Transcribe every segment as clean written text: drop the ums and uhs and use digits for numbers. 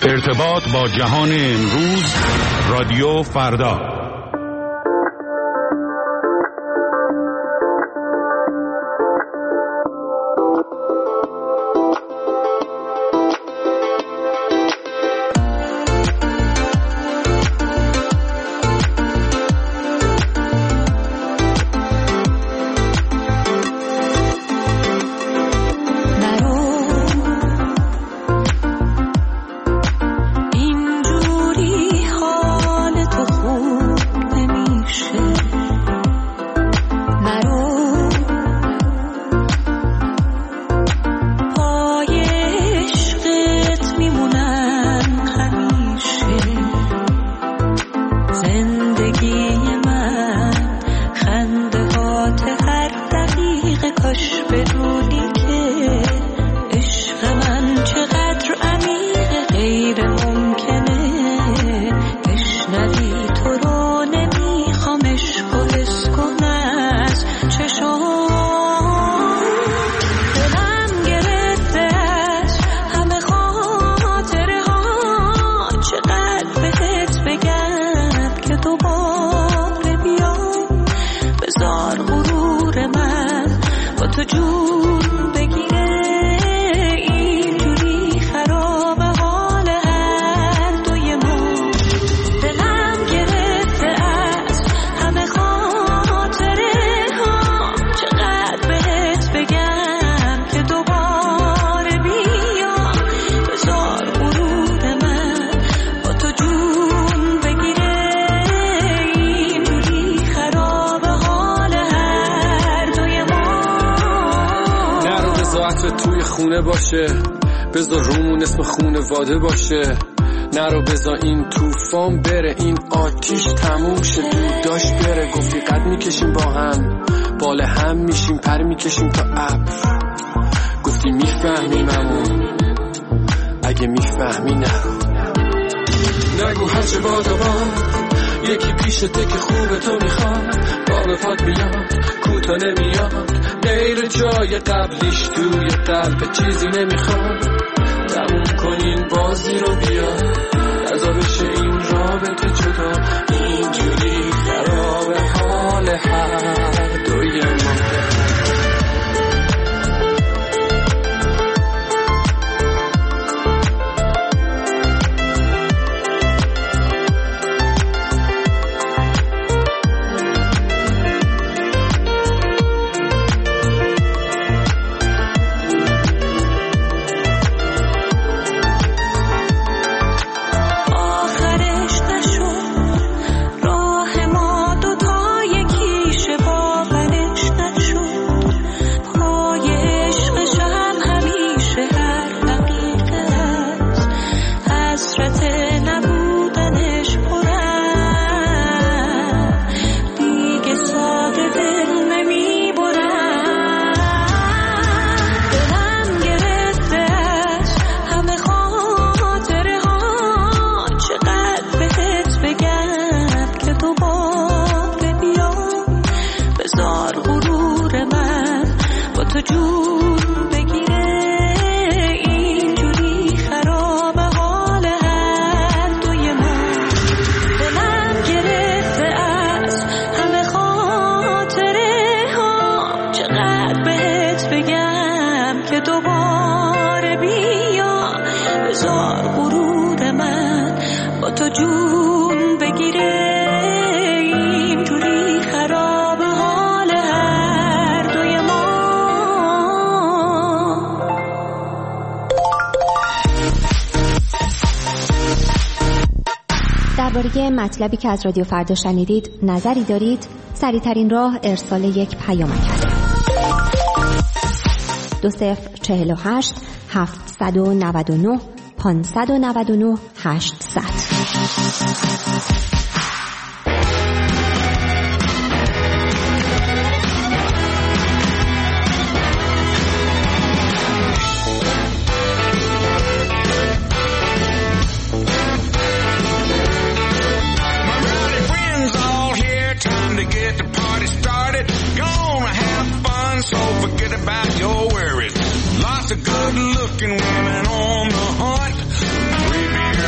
ارتباط با جهان امروز، رادیو فردا. باشه، بذار رومون اسم خونواده باشه. نرو بذار این طوفان بره، این آتیش تموم شه. داشت بره، گفتی قد میکشیم با هم، بال هم میشیم، پر میکشیم تا ابر. گفتی میفهمیممون، اگه میفهمی نرو. نگو هرچه بادا باد، یکی پیشته که خوبه تو میخواد. با وفات میاد، کوتا نمیاد، غیر جای قبلیش توی قلب چیزی نمیخواد. تموم کنین بازی رو بیا، رضا بشه این رابطه جدا. اینجوری خراب حال هر دوی ما. درباره مطلبی که از رادیو فردا شنیدید نظری دارید؟ سریع‌ترین راه ارسال یک پیامک است. 2048 799 599 800. Good looking women on the hunt. 3 beers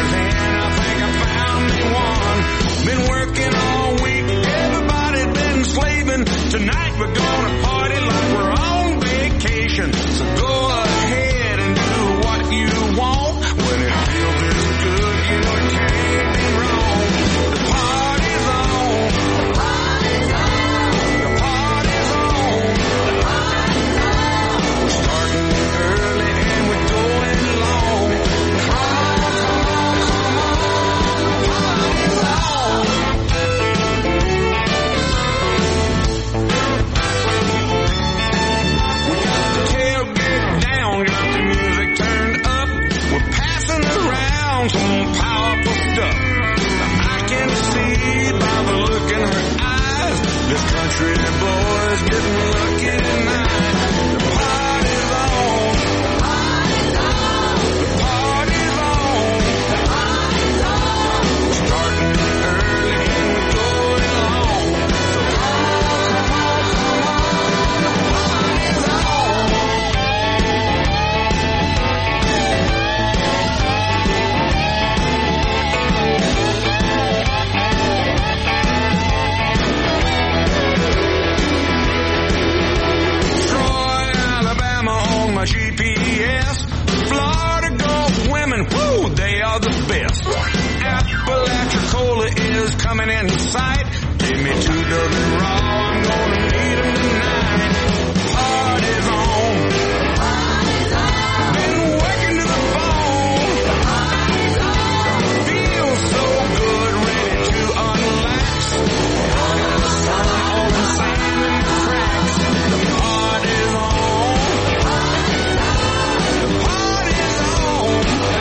me two dozen raw. I'm gonna need 'em tonight. Party's on. Party's on. Been working to the bone. Party's on. Feel so good, ready to unlax. All the sand and the cracks. The party's on. Party's on. The party's on.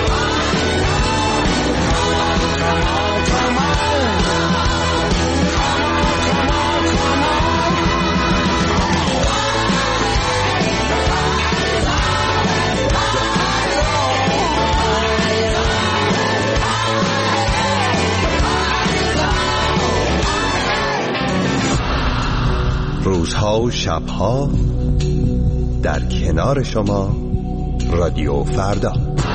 Come on, come on. روزها و شبها در کنار شما رادیو فردا.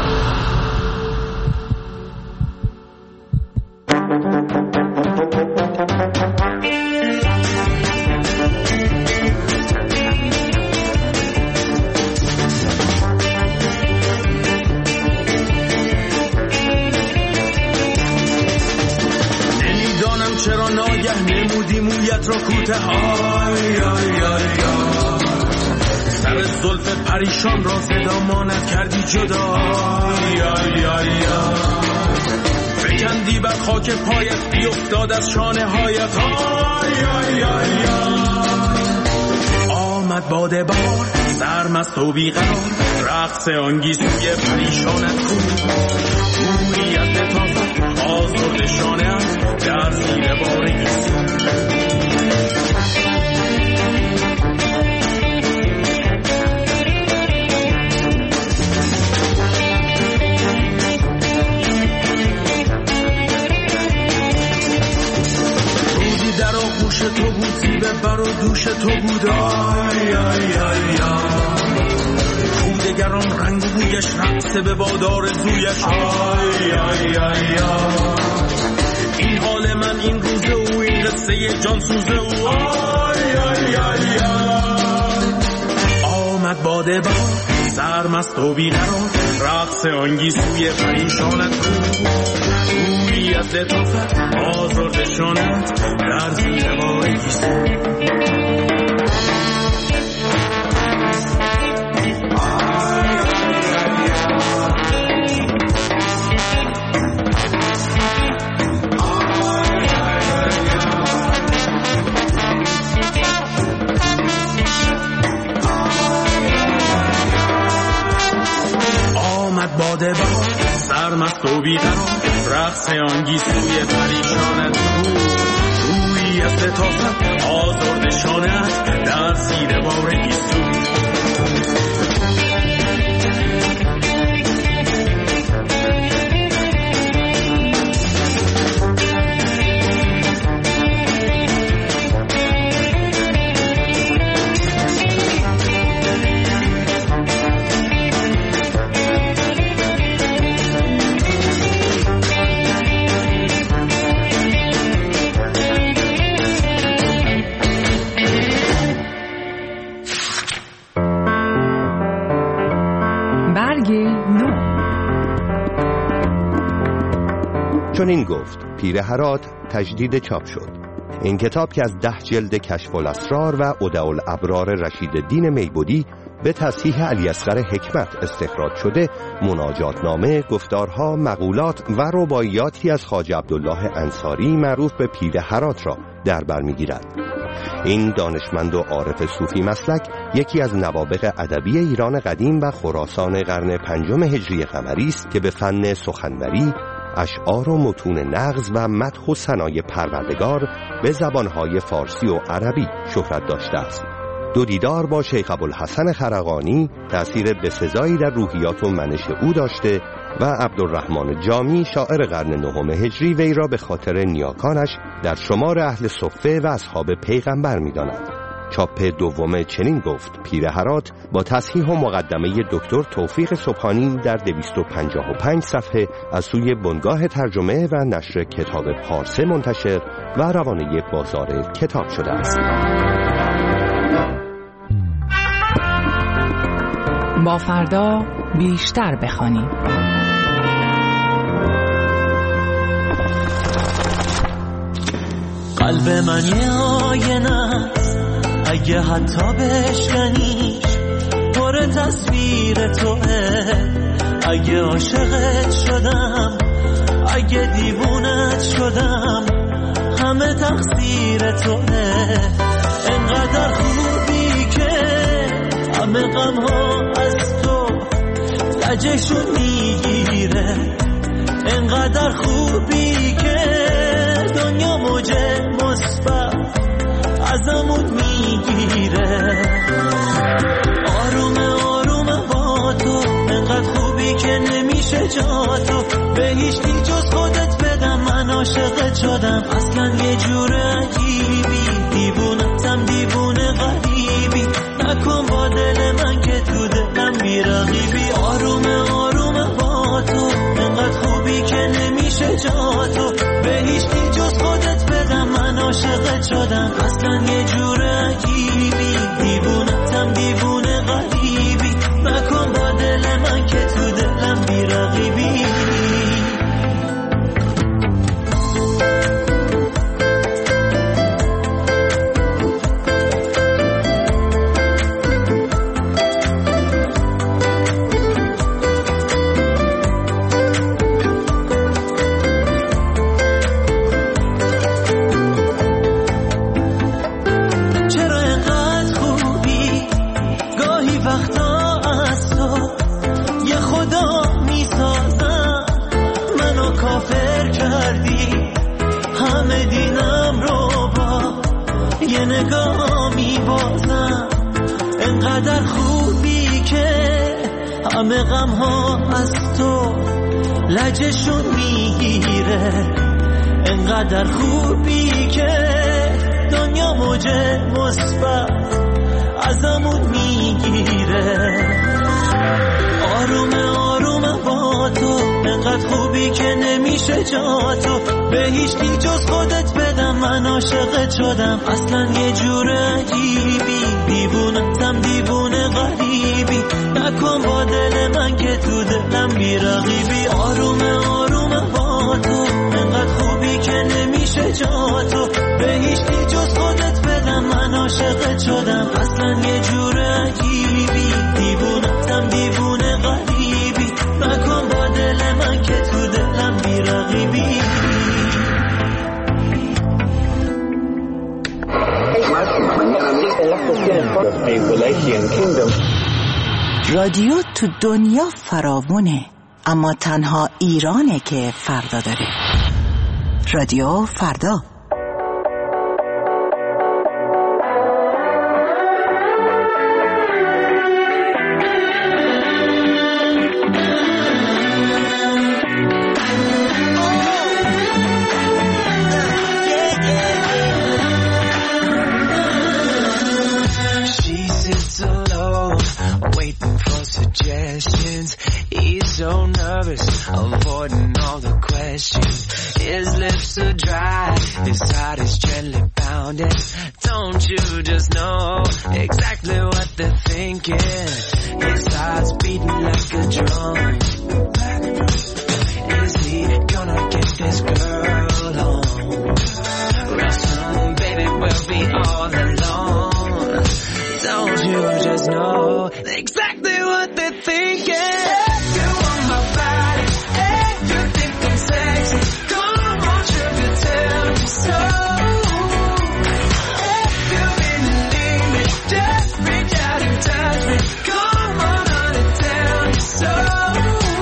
نمیدانم چرا ناگه نمودی مویت را کوته های سر زلف پریشان را صدا ماند کردی جدا فکندی بر خاک پایت بیفتاد از شانه هایت آمد باده بار سرمست و بیقرار رقص آنگیزوی پریشانت کو گویی لطافت آزرد شانه در زیر بار در آغوش تو بود زیبه بر و دوش تو بود کودگران رنگ و بویش رقصه به بادار زویش این حال من این روزه و این قصه جان سوزه و آمد باده با سرمست و بیقرار رقص آنگیزوی پریشانت بود گویی از لطافت آزرد شانت در زیر بار گیسو باده با سرمست و بیقرار رقص آنگیزوی پریشانت بود روی از لطافت آزرد شانت در زیر بار گیسو چون این گفت پیر هرات تجدید چاپ شد. این کتاب که از 10 جلد کشف الاسرار و اودع الابرار رشیدالدین میبودی به تصحیح علی اصغر حکمت استخراج شده، مناجاتنامه، گفتارها، مقولات و رباعیاتی از خواجه عبدالله انصاری معروف به پیر هرات را در بر می‌گیرد. این دانشمند و عارف صوفی مسلک یکی از نوابغ ادبی ایران قدیم و خراسان قرن 5 هجری قمری است که به فن سخنوری، اشعار و متون نغز و مدح و ثنای پروردگار به زبانهای فارسی و عربی شهرت داشته است. دو دیدار با شیخ ابوالحسن خرقانی تأثیر بسزایی در روحیات و منش او داشته و عبدالرحمن جامی شاعر قرن 9 هجری وی را به خاطر نیاکانش در شمار اهل صفه و اصحاب پیغمبر می‌داند. چاپ دوم چنین گفت پیر هرات با تصحیح و مقدمه دکتر توفیق سبحانی در 255 صفحه از سوی بنگاه ترجمه و نشر کتاب پارسه منتشر و روانه بازار کتاب شده است. با فردا بیشتر بخوانیم. قلب من یه آینه است، اگه حتی بشکنیش پر تصویر توه. اگه عاشقت شدم، اگه دیوونت شدم، همه تقصیر توه. انقدر خوبی که همه غم ها از تو لجشون میگیره. انقدر خوبی که دنیا موج مثبت ازمون میگیره. آرومه آرومه با تو، انقدر خوبی که نمیشه جا تو. به هیچ کی جز خودت بدم، من عاشقت شدم. اصلا یه جور عجیبی، دیوونتم دیوونه غریبی. نکن با دل من که تو دلم بی‌رقیبی. آرومه آرومه با تو، انقدر خوبی که نمیشه جا تو. به هیچ کی جز خودت بدم، من عاشقت شدم. اصلا یه جور عجیبی، دیوونتم دیوونه غریبی. نکن با دل من که تو دلم بی‌رقیبی. انقدر خوبی که همه غم ها از تو لجشون میگیره. انقدر خوبی که دنیا موج مثبت ازمون میگیره. آرومه آرومه با تو، انقدر خوبی که نمیشه جا تو. به هیچ کی جز خودت بدم، من عاشقت شدم. اصلا یه جور عجیبی، دیوونتم دیوونه غریبی. نکن با دل من که تو دلم بی‌رقیبی. آرومه آرومه با تو، انقدر خوبی که نمیشه جا تو. به هیچ کی جز خودت بدم، من عاشقت شدم. اصلا یه جور عجیبی، دیوونتم دیوونه غریبی. نکن با دل من که تو دلم بی‌رقیبی. رادیو تو دنیا فراوونه، اما تنها ایرانه که فردا داره. رادیو فردا. He's so nervous, avoiding all the questions. His lips are dry, his heart is gently pounding. Don't you just know exactly what they're thinking? His heart's beating like a drum. Is he gonna get this girl home? Real soon, baby, we'll be all alone. Don't you just know exactly what they're thinking? So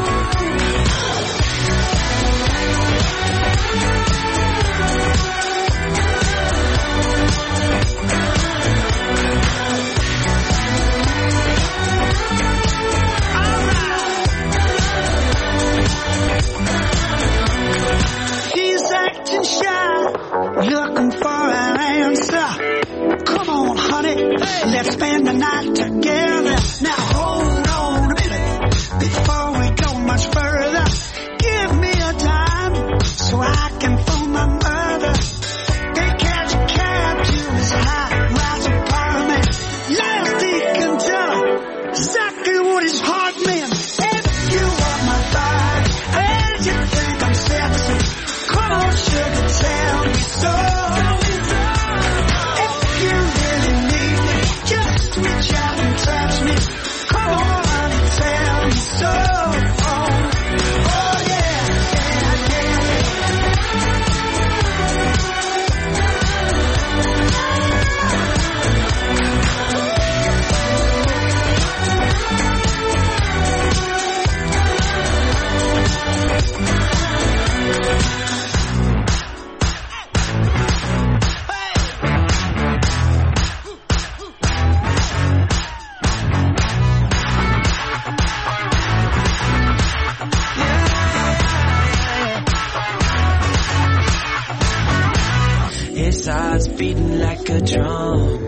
heart's beating like a drum.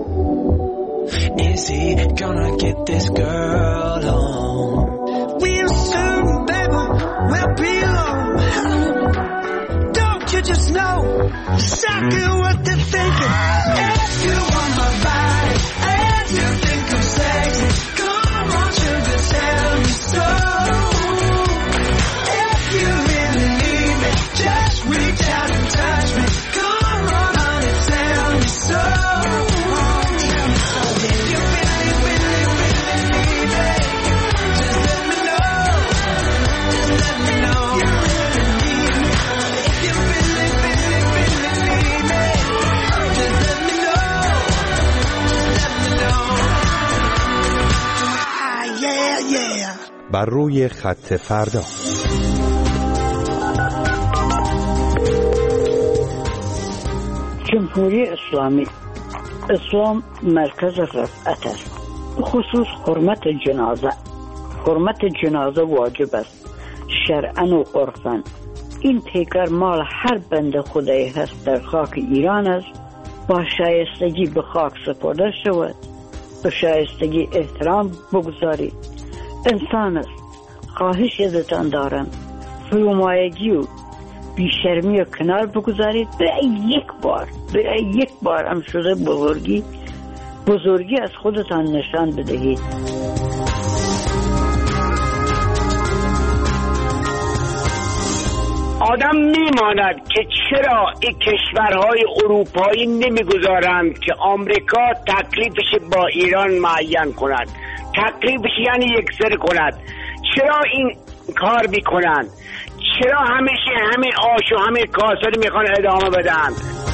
Is he gonna get this girl home? We'll soon, baby, we'll be home. Don't you just know exactly what they're thinking? If you want my body and you think I'm sexy, come on, sugar, tell me so. If you really need me, just reach out and touch me. Come on, honey, tell me so. If you really, really, really need me, just let me know. Just let me know you really need me. If you really, really, really need me, just let me know. Just let me know. Ah, yeah, yeah. بر روی خط فردا. جمهوری اسلامی، اسلام مرکز رفعت است، خصوص حرمت جنازه واجب است شرعاً و عرفاً. این پیکر مال هر بنده خدایی هست در خاک ایران است، با شایستگی به خاک سپرده شود، به شایستگی احترام بگذارید. انسان است، خواهش ازتان دارم فرومایگی و بیشرمی و کنار بگذارید. به یک بار هم شده بزرگی از خودتان نشان بدهید. آدم میماند که چرا این کشورهای اروپایی نمیگذارند که آمریکا تکلیفش با ایران معین کند، تکلیفش یعنی یکسر کند. چرا این کار میکنند؟ چرا همیشه همین آش و همین کاسه رو میخوان ادامه بدن؟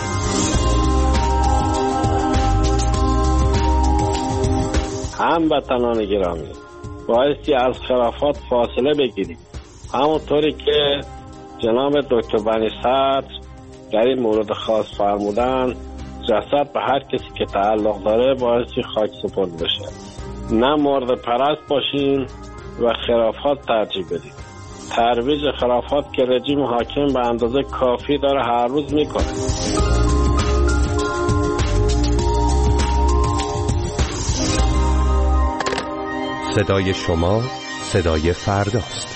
هموطنان گرامی، بایستی از خرافات فاصله بگیریم. همونطوری که جناب دکتر بنی صدر در این مورد خاص فرمودن، جسد به هر کسی که تعلق داره بایستی خاک سپرده بشه. نه مورد پرست باشیم و خرافات ترجیح بدیم. ترویج خرافات که رژیم حاکم به اندازه کافی داره هر روز میکنه. صدای شما صدای فرداست.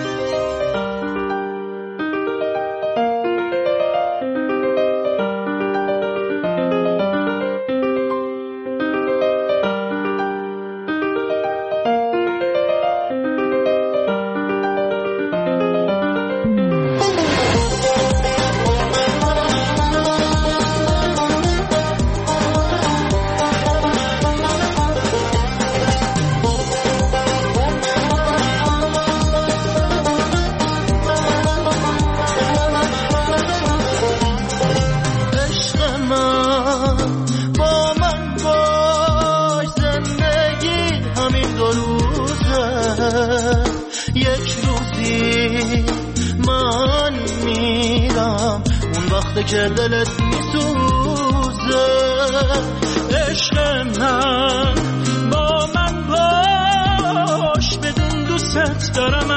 که دلت میسوزه عشق من، با من باش بدون دوست دارم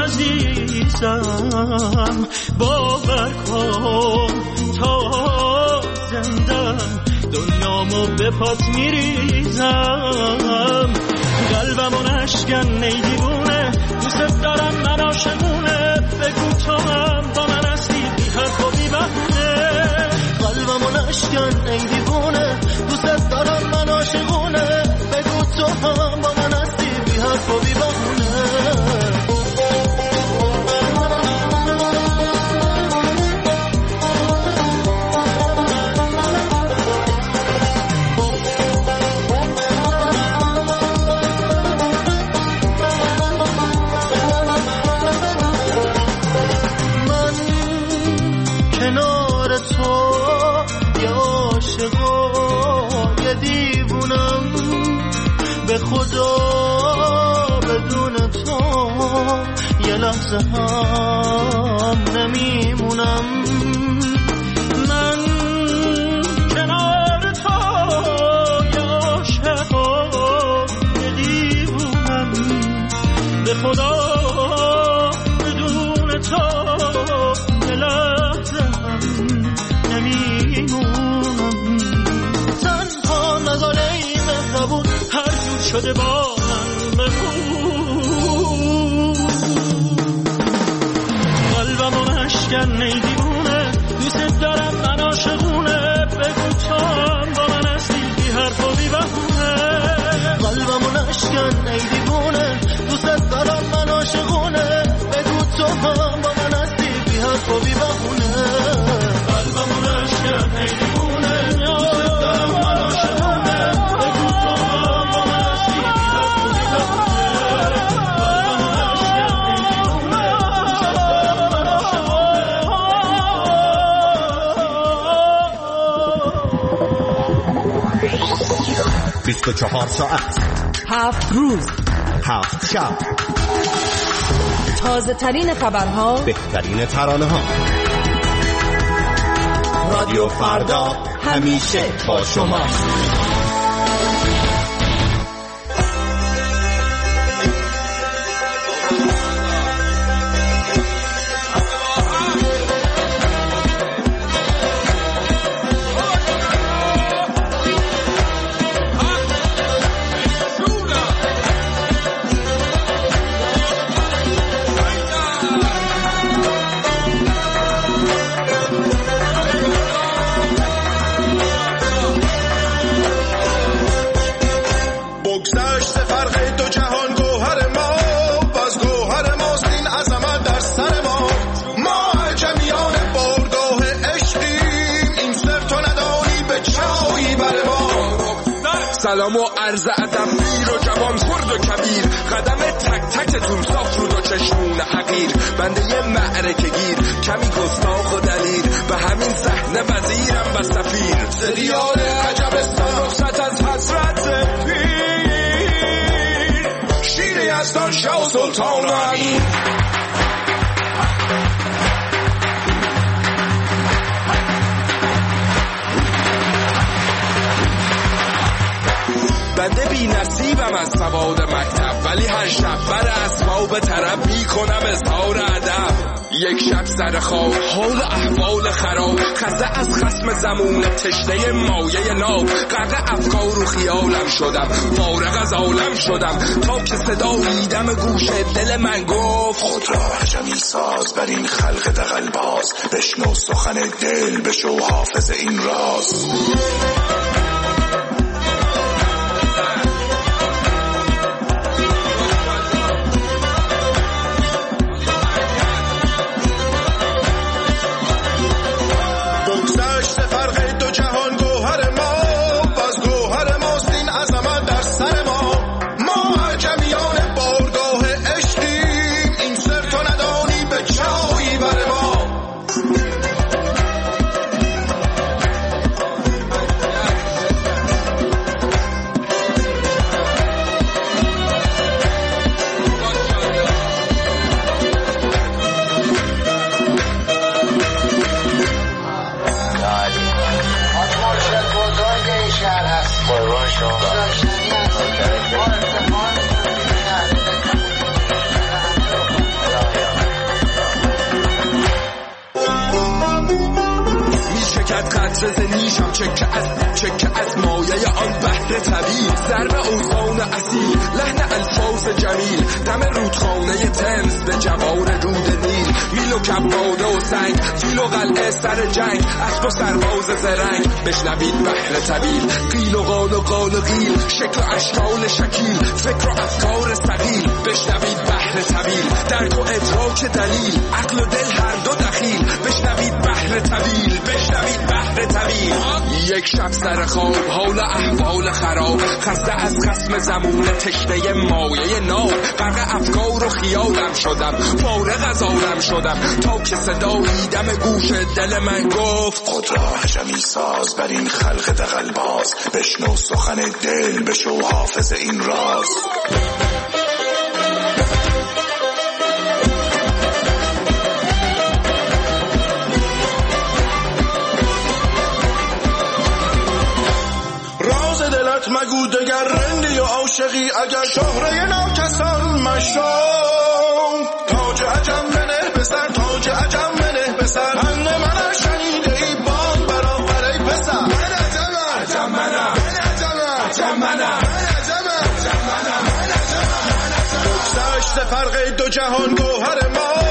عزیزم. باور کن تا زندم دنیامو به پات میریزم. قلبمو نشکن ای دیوونه، دوست دارم من عاشقونه. بگو تو هم با من هستی بی حرف و بی بهونه. قلبمو نشکن ای دیوونه، دوست دارم من عاشقونه. بگو تو هم با من هستی بی حرف و بی بهونه. به خدا بدون تو یه لحظه هم نمیمونم. من کنار تو یه عاشقا یه دیوونم. به خدا بدون تو یه لحظه هم نمیمونم. شده با من بخون. قلبمو نشکن ای دیوونه، دوست دارم من عاشقونه، بگو تو هم با من هستی بی حرف و بی بهونه. قلبمو نشکن ای دیوونه، دوست دارم من عاشقونه، بگو تو هم با من هستی بی حرف و بی بهونه. قلبمو نشکن ای دیوونه، دوست دارم من عاشقونه، بگو تو هم با من هستی بی حرف و بی بهونه. قلبمو نشکن 24 ساعت 7 روز 7 شب، تازه ترین خبرها، بهترین ترانه ها. رادیو فردا همیشه با شماست. سلام و عرض ادب پیر و جوان خرد و کبیر، قدم تک تکتون صاف رود و چشمون حقیر، بنده یه معرکه گیر کمی گستاخ و دلیر، به همین صحنه وزیرم و سفیر، سریال عجبستان رخصت از حسرت پیر، شیر یزدان شاه و سلطان و امیر. بنده بی نصیبم از سواد مکتب، ولی هر شب بر اسباب طرب می کنم اظهار ادب. یک شب سر خواب حال احوال خراب، خسته از خصم زمون تشنه مایه ناب، غرق افکار و خیالم شدم، فارغ از عالم شدم، تا که صداییدم گوش دل من گفت خود را عجمی ساز بر این خلق دغل باز، بشنو سخن دل بشو حافظ این راز. چکه از مایه آن بحر طبیعی، ضرب اوزان اصیل، لحن الفاظ جمیل، دم رودخانه تمز به جوار رود نیل، میل و کباده و سنگ، فیل و قلعه سر جنگ، اسب و سرباز زرنگ، بشنوید بحر طویل، قیل و قال و قال و قیل، شکل و اشکال شکیل، فکر و افکار ثقیل، بشنوید بحر طویل، درک و ادراک دلیل، عقل و دل هر دو دخیل، بشنوید بحر طویل، بشنوید بحر طویل. یک شب سر خواب حال احوال خراب، خسته از خصم زمون تشنه مایه ناب، غرق افکار و خیالم شدم، فارغ از عالم شدم، تا که صداییدم گوش دل من گفت خود را عجمی ساز بر این خلق دغل باز، بشنو سخن دل بشو حافظ این راز. مگو دگر رندی و عاشقی، اگر شهره ناکسان مشام، تاج عجم بنه بسر، تاج عجم بنه بسر، پند من شنیده ای باد برابر ای پسر، من عجمم، عجم منم، من عجمم، عجم منم، من عجمم، عجم فرق دو جهان گوهر ما